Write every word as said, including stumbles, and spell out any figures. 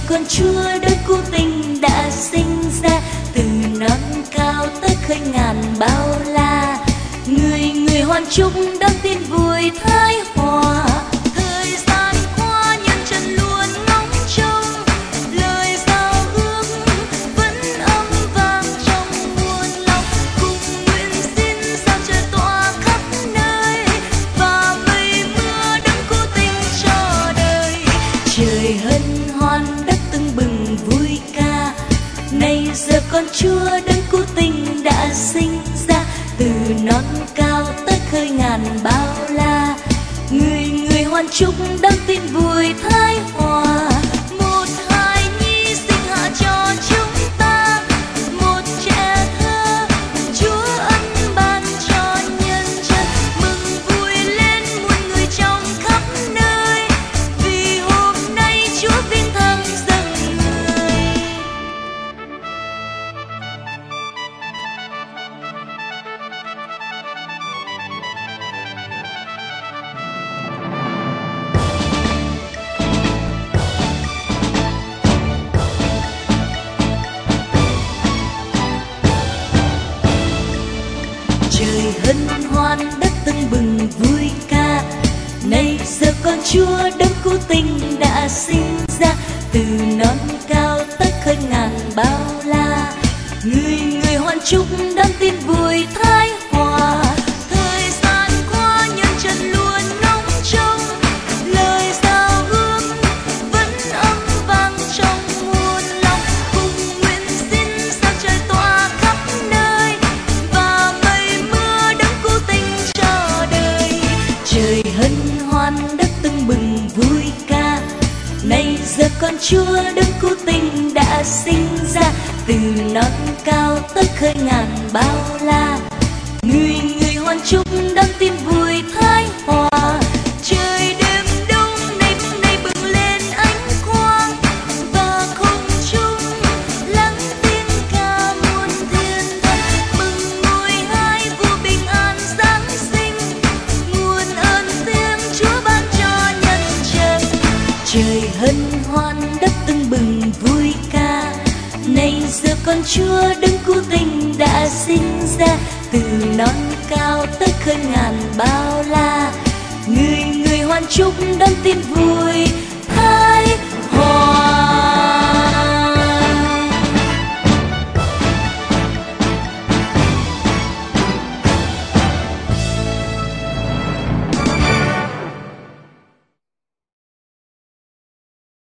con Chúa đấng cứu tinh đã sinh ra, từ non cao tới khơi ngàn bao la. Người người hoan chúc đón tin vui thái hòa. Thời gian qua nhân chân luôn ngóng trông, lời giao ước vẫn âm vang trong muôn lòng. Cùng nguyện xin sao trời tỏa khắp nơi, và mây mưa đấng cứu tinh cho đời. Trời hân hoan đất tưng bừng vui ca, nay giờ con Chúa đấng cứu tinh đã sinh ra, từ non cao tới khơi ngàn bao la. Người người hoan chúc đón tin vui thái hòa. Một hài nhi sinh hạ cho chúng ta, một trẻ thơ Chúa ân ban cho nhân dân. Mừng vui lên muôn người trong khắp nơi, vì hôm nay Chúa vinh thăng dâng người. Trời hân hoan đất tưng bừng vui ca, nay giờ con Chúa đấng cứu tinh đã sinh ra, từ non cao tới khơi ngàn bao la. Người người hoan chúc đón tin vui thái hòa. Thời gian qua nhân chân luôn ngóng trông, lời giao ước vẫn âm vang trong muôn lòng. Cùng nguyện xin sao trời tỏa khắp nơi, và mây mưa đấng cứu tinh cho đời. Trời hân hoan đất tưng bừng vui ca, nay giờ con Chúa đấng cứu tinh đã sinh ra, từ non cao tới khơi ngàn bao la. Người người hoan chúc đón tin vui thái hòa. Trời đêm đông nay nay bừng lên ánh quang, và không trung lắng tiếng ca muôn thiên thần. Mừng ngôi hai vua bình an giáng sinh, nguồn ơn thiêng Chúa ban cho nhân trần. Trời hân hoan đất tưng bừng vui ca, nay giờ con Chúa đấng cứu tinh đã sinh ra, từ non cao tới khơi ngàn bao la. Người người hoan chúc đón tin vui